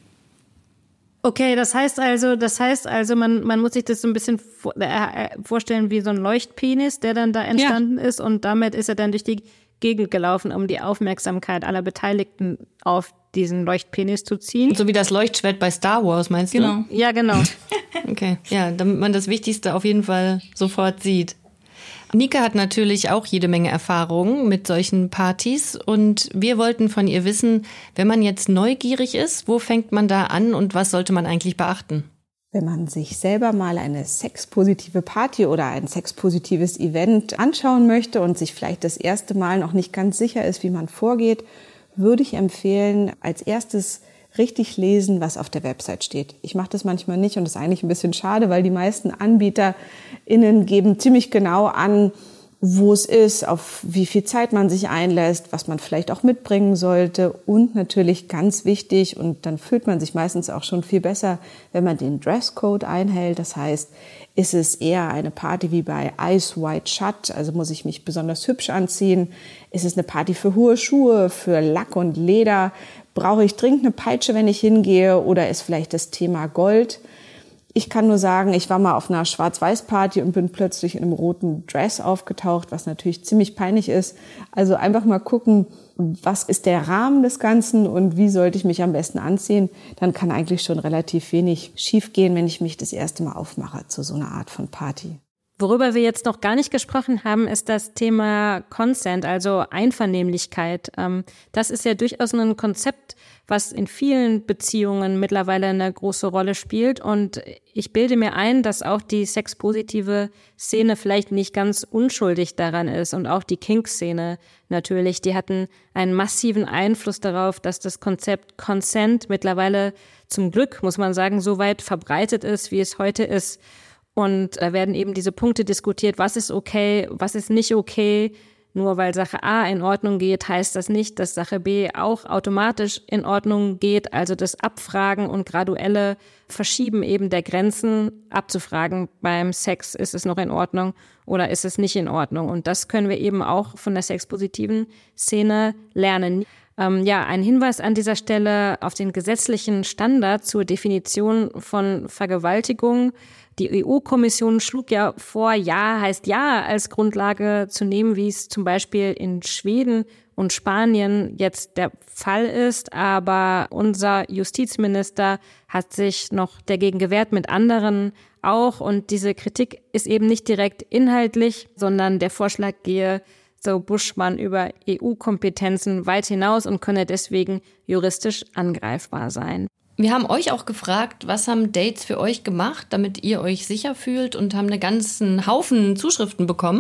Okay, das heißt also, das heißt also, man, man muss sich das so ein bisschen vor, äh, vorstellen wie so ein Leuchtpenis, der dann da entstanden ja. ist und damit ist er dann durch die Gegend gelaufen, um die Aufmerksamkeit aller Beteiligten auf diesen Leuchtpenis zu ziehen. So wie das Leuchtschwert bei Star Wars, meinst du? Genau. Ja, genau. Okay, ja, damit man das Wichtigste auf jeden Fall sofort sieht. Nika hat natürlich auch jede Menge Erfahrung mit solchen Partys und wir wollten von ihr wissen, wenn man jetzt neugierig ist, wo fängt man da an und was sollte man eigentlich beachten? Wenn man sich selber mal eine sexpositive Party oder ein sexpositives Event anschauen möchte und sich vielleicht das erste Mal noch nicht ganz sicher ist, wie man vorgeht, würde ich empfehlen, als erstes richtig lesen, was auf der Website steht. Ich mache das manchmal nicht und das ist eigentlich ein bisschen schade, weil die meisten AnbieterInnen geben ziemlich genau an, wo es ist, auf wie viel Zeit man sich einlässt, was man vielleicht auch mitbringen sollte und natürlich ganz wichtig und dann fühlt man sich meistens auch schon viel besser, wenn man den Dresscode einhält. Das heißt, ist es eher eine Party wie bei Eyes Wide Shut, also muss ich mich besonders hübsch anziehen? Ist es eine Party für hohe Schuhe, für Lack und Leder? Brauche ich dringend eine Peitsche, wenn ich hingehe oder ist vielleicht das Thema Gold? Ich kann nur sagen, ich war mal auf einer Schwarz-Weiß-Party und bin plötzlich in einem roten Dress aufgetaucht, was natürlich ziemlich peinlich ist. Also einfach mal gucken, was ist der Rahmen des Ganzen und wie sollte ich mich am besten anziehen? Dann kann eigentlich schon relativ wenig schiefgehen, wenn ich mich das erste Mal aufmache zu so einer Art von Party. Worüber wir jetzt noch gar nicht gesprochen haben, ist das Thema Consent, also Einvernehmlichkeit. Das ist ja durchaus ein Konzept, was in vielen Beziehungen mittlerweile eine große Rolle spielt. Und ich bilde mir ein, dass auch die sexpositive Szene vielleicht nicht ganz unschuldig daran ist. Und auch die Kink-Szene natürlich, die hatten einen massiven Einfluss darauf, dass das Konzept Consent mittlerweile zum Glück, muss man sagen, so weit verbreitet ist, wie es heute ist. Und da werden eben diese Punkte diskutiert, was ist okay, was ist nicht okay. Nur weil Sache A in Ordnung geht, heißt das nicht, dass Sache B auch automatisch in Ordnung geht. Also das Abfragen und graduelle Verschieben eben der Grenzen abzufragen beim Sex, ist es noch in Ordnung oder ist es nicht in Ordnung. Und das können wir eben auch von der sexpositiven Szene lernen. Ähm, ja, ein Hinweis an dieser Stelle auf den gesetzlichen Standard zur Definition von Vergewaltigung. Die E U-Kommission schlug ja vor, Ja heißt Ja als Grundlage zu nehmen, wie es zum Beispiel in Schweden und Spanien jetzt der Fall ist. Aber unser Justizminister hat sich noch dagegen gewehrt, mit anderen auch. Und diese Kritik ist eben nicht direkt inhaltlich, sondern der Vorschlag gehe, so Buschmann, über E U-Kompetenzen weit hinaus und könne deswegen juristisch angreifbar sein. Wir haben euch auch gefragt, was haben Dates für euch gemacht, damit ihr euch sicher fühlt und haben einen ganzen Haufen Zuschriften bekommen.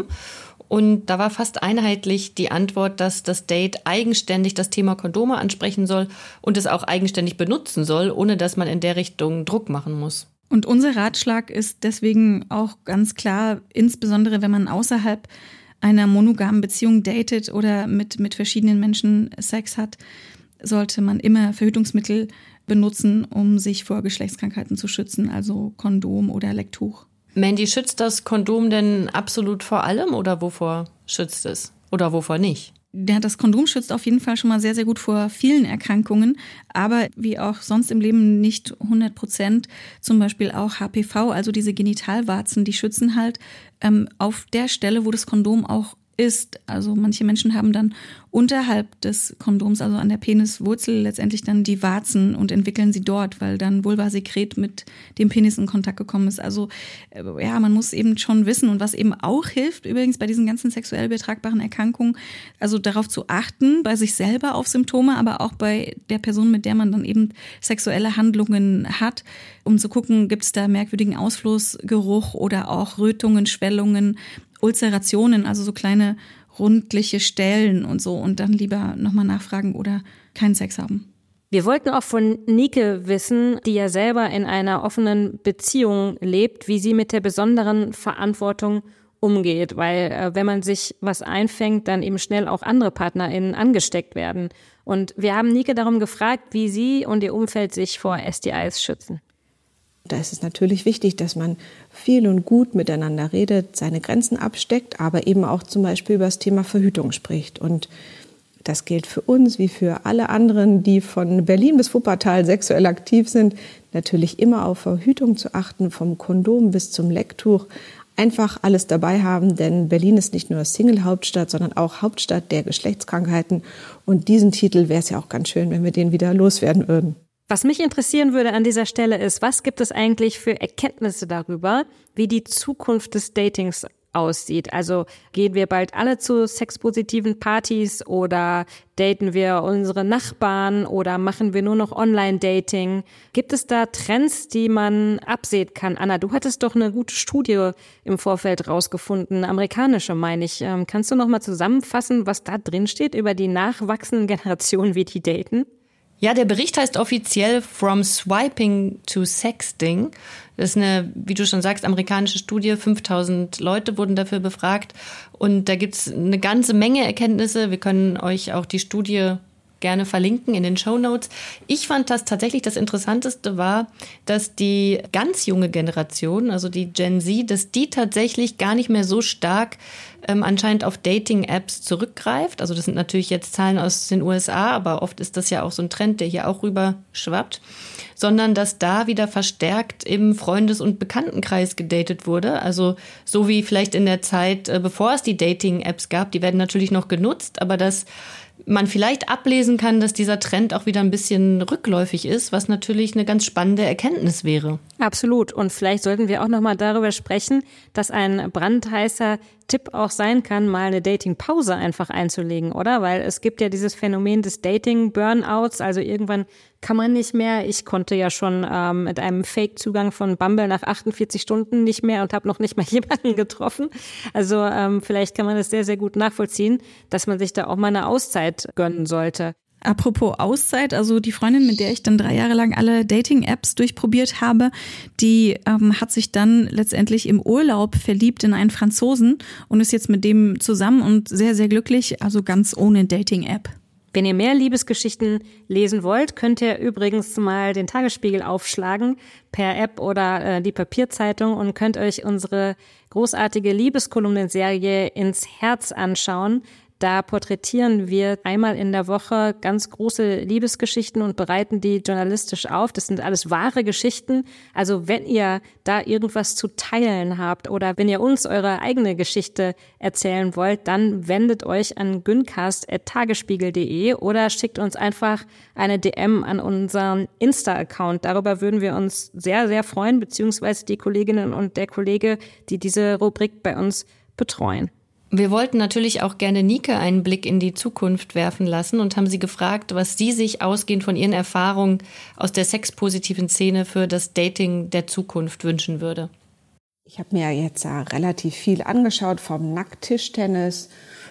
Und da war fast einheitlich die Antwort, dass das Date eigenständig das Thema Kondome ansprechen soll und es auch eigenständig benutzen soll, ohne dass man in der Richtung Druck machen muss. Und unser Ratschlag ist deswegen auch ganz klar, insbesondere wenn man außerhalb einer monogamen Beziehung datet oder mit, mit verschiedenen Menschen Sex hat, sollte man immer Verhütungsmittel benutzen, um sich vor Geschlechtskrankheiten zu schützen, also Kondom oder Lecktuch. Mandy, schützt das Kondom denn absolut vor allem oder wovor schützt es? Oder wovor nicht? Ja, das Kondom schützt auf jeden Fall schon mal sehr, sehr gut vor vielen Erkrankungen, aber wie auch sonst im Leben nicht hundert Prozent, zum Beispiel auch H P V, also diese Genitalwarzen, die schützen halt ähm, auf der Stelle, wo das Kondom auch ist. Also manche Menschen haben dann unterhalb des Kondoms, also an der Peniswurzel, letztendlich dann die Warzen und entwickeln sie dort, weil dann Vulvasekret mit dem Penis in Kontakt gekommen ist. Also ja, man muss eben schon wissen, und was eben auch hilft, übrigens bei diesen ganzen sexuell übertragbaren Erkrankungen, also darauf zu achten, bei sich selber auf Symptome, aber auch bei der Person, mit der man dann eben sexuelle Handlungen hat, um zu gucken, gibt es da merkwürdigen Ausflussgeruch oder auch Rötungen, Schwellungen, Ulzerationen, also so kleine rundliche Stellen und so, und dann lieber nochmal nachfragen oder keinen Sex haben. Wir wollten auch von Nike wissen, die ja selber in einer offenen Beziehung lebt, wie sie mit der besonderen Verantwortung umgeht, weil äh, wenn man sich was einfängt, dann eben schnell auch andere PartnerInnen angesteckt werden. Und wir haben Nike darum gefragt, wie sie und ihr Umfeld sich vor S T Is schützen. Da ist es natürlich wichtig, dass man viel und gut miteinander redet, seine Grenzen absteckt, aber eben auch zum Beispiel über das Thema Verhütung spricht. Und das gilt für uns wie für alle anderen, die von Berlin bis Wuppertal sexuell aktiv sind, natürlich immer auf Verhütung zu achten, vom Kondom bis zum Lecktuch. Einfach alles dabei haben, denn Berlin ist nicht nur Single-Hauptstadt, sondern auch Hauptstadt der Geschlechtskrankheiten. Und diesen Titel wäre es ja auch ganz schön, wenn wir den wieder loswerden würden. Was mich interessieren würde an dieser Stelle ist, was gibt es eigentlich für Erkenntnisse darüber, wie die Zukunft des Datings aussieht? Also gehen wir bald alle zu sexpositiven Partys oder daten wir unsere Nachbarn oder machen wir nur noch Online-Dating? Gibt es da Trends, die man absehen kann? Anna, du hattest doch eine gute Studie im Vorfeld rausgefunden, eine amerikanische meine ich. Kannst du noch mal zusammenfassen, was da drin steht über die nachwachsenden Generationen, wie die daten? Ja, der Bericht heißt offiziell From Swiping to Sexting. Das ist eine, wie du schon sagst, amerikanische Studie. fünftausend Leute wurden dafür befragt. Und da gibt's eine ganze Menge Erkenntnisse. Wir können euch auch die Studie gerne verlinken in den Shownotes. Ich fand das tatsächlich das Interessanteste war, dass die ganz junge Generation, also die Gen Z, dass die tatsächlich gar nicht mehr so stark ähm, anscheinend auf Dating-Apps zurückgreift. Also das sind natürlich jetzt Zahlen aus den U S A, aber oft ist das ja auch so ein Trend, der hier auch rüber schwappt. Sondern dass da wieder verstärkt im Freundes- und Bekanntenkreis gedatet wurde. Also so wie vielleicht in der Zeit, äh, bevor es die Dating-Apps gab, die werden natürlich noch genutzt, aber dass man vielleicht ablesen kann, dass dieser Trend auch wieder ein bisschen rückläufig ist, was natürlich eine ganz spannende Erkenntnis wäre. Absolut. Und vielleicht sollten wir auch noch mal darüber sprechen, dass ein brandheißer Tipp auch sein kann, mal eine Dating-Pause einfach einzulegen, oder? Weil es gibt ja dieses Phänomen des Dating-Burnouts, also irgendwann kann man nicht mehr. Ich konnte ja schon ähm, mit einem Fake-Zugang von Bumble nach achtundvierzig Stunden nicht mehr und habe noch nicht mal jemanden getroffen. Also ähm, vielleicht kann man das sehr, sehr gut nachvollziehen, dass man sich da auch mal eine Auszeit gönnen sollte. Apropos Auszeit, also die Freundin, mit der ich dann drei Jahre lang alle Dating-Apps durchprobiert habe, die ähm, hat sich dann letztendlich im Urlaub verliebt in einen Franzosen und ist jetzt mit dem zusammen und sehr, sehr glücklich, also ganz ohne Dating-App. Wenn ihr mehr Liebesgeschichten lesen wollt, könnt ihr übrigens mal den Tagesspiegel aufschlagen per App oder äh, die Papierzeitung und könnt euch unsere großartige Liebeskolumnenserie Ins Herz anschauen. Da porträtieren wir einmal in der Woche ganz große Liebesgeschichten und bereiten die journalistisch auf. Das sind alles wahre Geschichten. Also wenn ihr da irgendwas zu teilen habt oder wenn ihr uns eure eigene Geschichte erzählen wollt, dann wendet euch an gyncast at tagesspiegel punkt de oder schickt uns einfach eine D M an unseren Insta-Account. Darüber würden wir uns sehr, sehr freuen, beziehungsweise die Kolleginnen und der Kollege, die diese Rubrik bei uns betreuen. Wir wollten natürlich auch gerne Nike einen Blick in die Zukunft werfen lassen und haben sie gefragt, was sie sich ausgehend von ihren Erfahrungen aus der sexpositiven Szene für das Dating der Zukunft wünschen würde. Ich habe mir jetzt ja relativ viel angeschaut, vom Nackttischtennis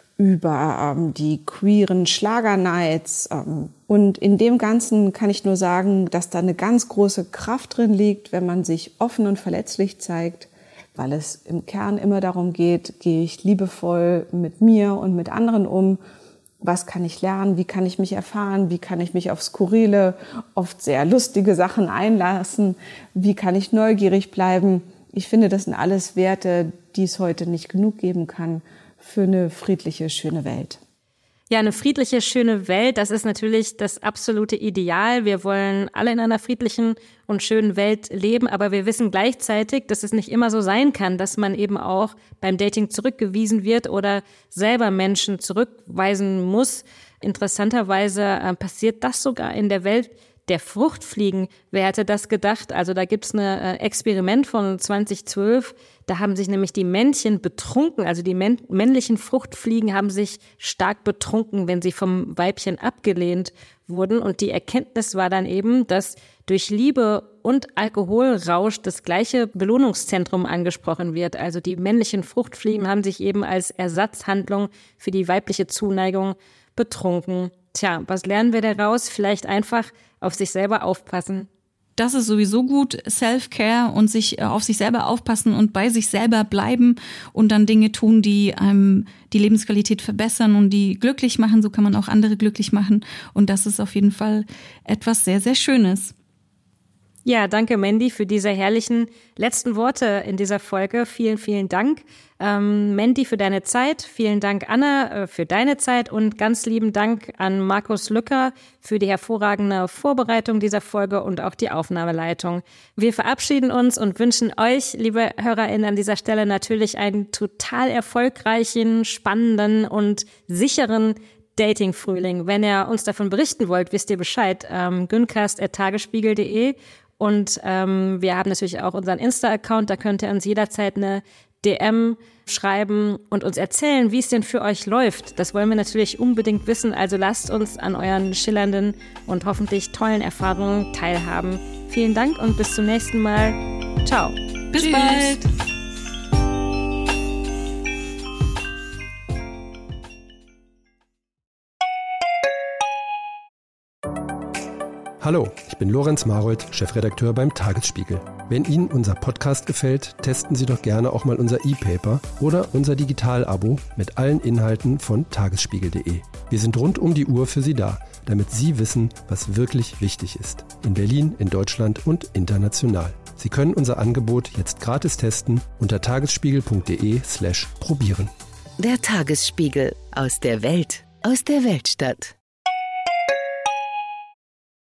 über ähm, die queeren Schlagernights. Ähm, und in dem Ganzen kann ich nur sagen, dass da eine ganz große Kraft drin liegt, wenn man sich offen und verletzlich zeigt, weil es im Kern immer darum geht, gehe ich liebevoll mit mir und mit anderen um, was kann ich lernen, wie kann ich mich erfahren, wie kann ich mich auf skurrile, oft sehr lustige Sachen einlassen, wie kann ich neugierig bleiben. Ich finde, das sind alles Werte, die es heute nicht genug geben kann für eine friedliche, schöne Welt. Ja, eine friedliche, schöne Welt, das ist natürlich das absolute Ideal. Wir wollen alle in einer friedlichen und schönen Welt leben, aber wir wissen gleichzeitig, dass es nicht immer so sein kann, dass man eben auch beim Dating zurückgewiesen wird oder selber Menschen zurückweisen muss. Interessanterweise äh, passiert das sogar in der Welt der Fruchtfliegen. Wer hätte das gedacht? Also da gibt's ein äh, Experiment von zwanzig zwölf. Da haben sich nämlich die Männchen betrunken, also die männ- männlichen Fruchtfliegen haben sich stark betrunken, wenn sie vom Weibchen abgelehnt wurden. Und die Erkenntnis war dann eben, dass durch Liebe und Alkoholrausch das gleiche Belohnungszentrum angesprochen wird. Also die männlichen Fruchtfliegen haben sich eben als Ersatzhandlung für die weibliche Zuneigung betrunken. Tja, was lernen wir daraus? Vielleicht einfach auf sich selber aufpassen. Das ist sowieso gut, Self-Care und sich auf sich selber aufpassen und bei sich selber bleiben und dann Dinge tun, die einem die Lebensqualität verbessern und die glücklich machen. So kann man auch andere glücklich machen. Und das ist auf jeden Fall etwas sehr, sehr Schönes. Ja, danke Mandy für diese herrlichen letzten Worte in dieser Folge. Vielen, vielen Dank. Ähm, Mandy für deine Zeit. Vielen Dank Anna äh, für deine Zeit und ganz lieben Dank an Markus Lücker für die hervorragende Vorbereitung dieser Folge und auch die Aufnahmeleitung. Wir verabschieden uns und wünschen euch, liebe HörerInnen, an dieser Stelle natürlich einen total erfolgreichen, spannenden und sicheren Dating-Frühling. Wenn ihr uns davon berichten wollt, wisst ihr Bescheid. Ähm, gyncast at tagesspiegel punkt de und ähm, wir haben natürlich auch unseren Insta-Account, da könnt ihr uns jederzeit eine D M schreiben und uns erzählen, wie es denn für euch läuft. Das wollen wir natürlich unbedingt wissen, also lasst uns an euren schillernden und hoffentlich tollen Erfahrungen teilhaben. Vielen Dank und bis zum nächsten Mal. Ciao. Bis Tschüss. Bald. Hallo, ich bin Lorenz Marold, Chefredakteur beim Tagesspiegel. Wenn Ihnen unser Podcast gefällt, testen Sie doch gerne auch mal unser E-Paper oder unser Digital-Abo mit allen Inhalten von tagesspiegel punkt de. Wir sind rund um die Uhr für Sie da, damit Sie wissen, was wirklich wichtig ist. In Berlin, in Deutschland und international. Sie können unser Angebot jetzt gratis testen unter tagesspiegel punkt de slash probieren. Der Tagesspiegel, aus der Welt, aus der Weltstadt.